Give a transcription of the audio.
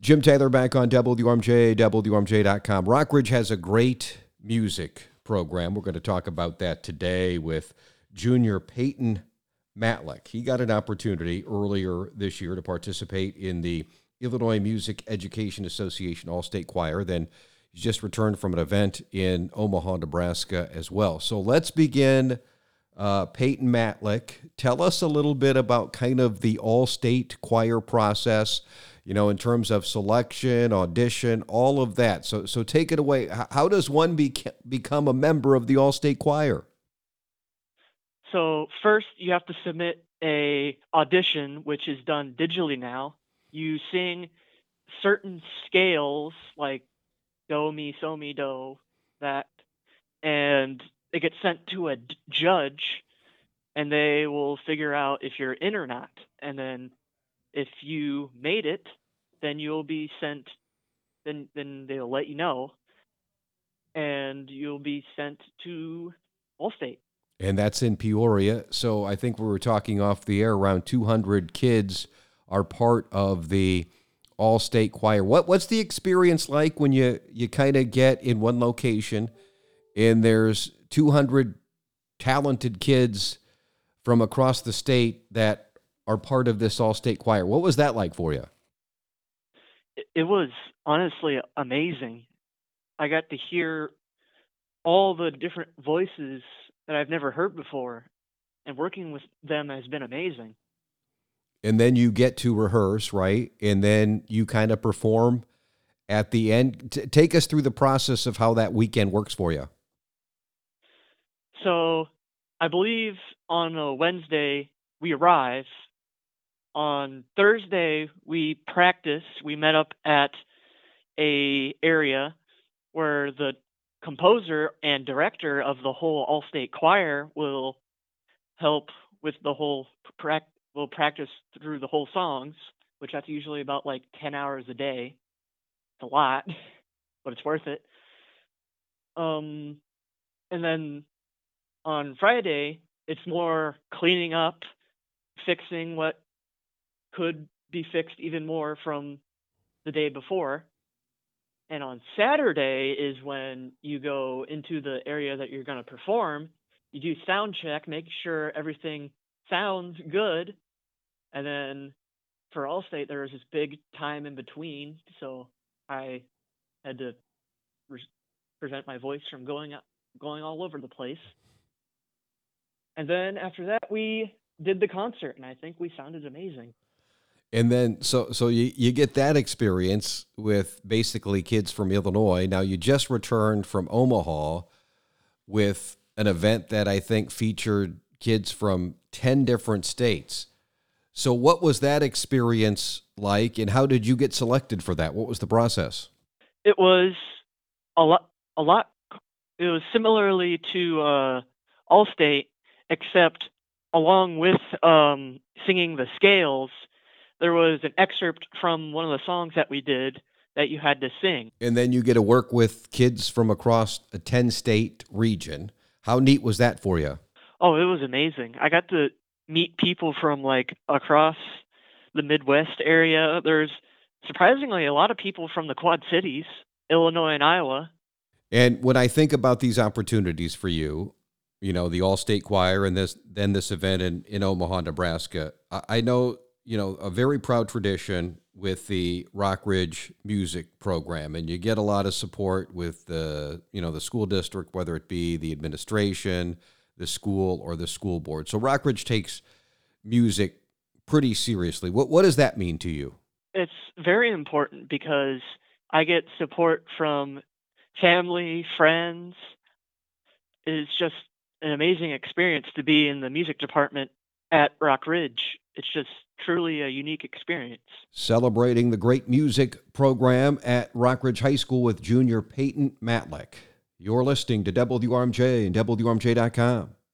Jim Taylor back on WRMJ, WRMJ.com. Rockridge has a great music program. We're going to talk about that today with junior Peyton Matlick. He got an opportunity earlier this year to participate in the Illinois Music Education Association All-State Choir. Then he's just returned from an event in Omaha, Nebraska as well. So let's begin. Peyton Matlick, tell us a little bit about kind of the all-state choir process, you know, in terms of selection, audition, all of that. So take it away. How does one become a member of the all-state choir? So first, you have to submit a audition, which is done digitally now. You sing certain scales like do, mi, so, mi, do, that, and it gets sent to a judge, and they will figure out if you're in or not. And then if you made it, then you'll be sent, then they'll let you know, and you'll be sent to Allstate. And that's in Peoria. So I think we were talking off the air, around 200 kids are part of the all-state choir. What's the experience like when you kind of get in one location and there's 200 talented kids from across the state that are part of this all-state choir? What was that like for you? It was honestly amazing. I got to hear all the different voices that I've never heard before, and working with them has been amazing. And then you get to rehearse, right? And then you kind of perform at the end. Take us through the process of how that weekend works for you. So I believe on a Wednesday we arrive. On Thursday we practice. We met up at a area where the composer and director of the whole all-state choir will help with the whole we'll practice through the whole songs, which that's usually about like 10 hours a day. It's a lot, but it's worth it. And then on Friday, it's more cleaning up, fixing what could be fixed even more from the day before. And on Saturday is when you go into the area that you're going to perform. You do sound check, make sure everything sounds good. And then for Allstate, there was this big time in between. So I had to prevent my voice from going all over the place. And then after that, we did the concert, and I think we sounded amazing. And then, so you get that experience with basically kids from Illinois. Now, you just returned from Omaha with an event that I think featured kids from 10 different states. So what was that experience like, and how did you get selected for that? What was the process? It was a lot. It was similarly to Allstate, except along with singing the scales, there was an excerpt from one of the songs that we did that you had to sing. And then you get to work with kids from across a 10-state region. How neat was that for you? Oh, it was amazing. I got to meet people from like across the Midwest area. There's surprisingly a lot of people from the Quad Cities, Illinois and Iowa. And when I think about these opportunities for you, you know, the All-State Choir and this event in Omaha, Nebraska, I know, you know, a very proud tradition with the Rockridge music program, and you get a lot of support with the school district, whether it be the administration, the school, or the school board. So Rockridge takes music pretty seriously. What does that mean to you? It's very important because I get support from family, friends. It's just an amazing experience to be in the music department at Rockridge. It's just truly a unique experience. Celebrating the great music program at Rockridge High School with junior Peyton Matlick. You're listening to WRMJ and WRMJ.com.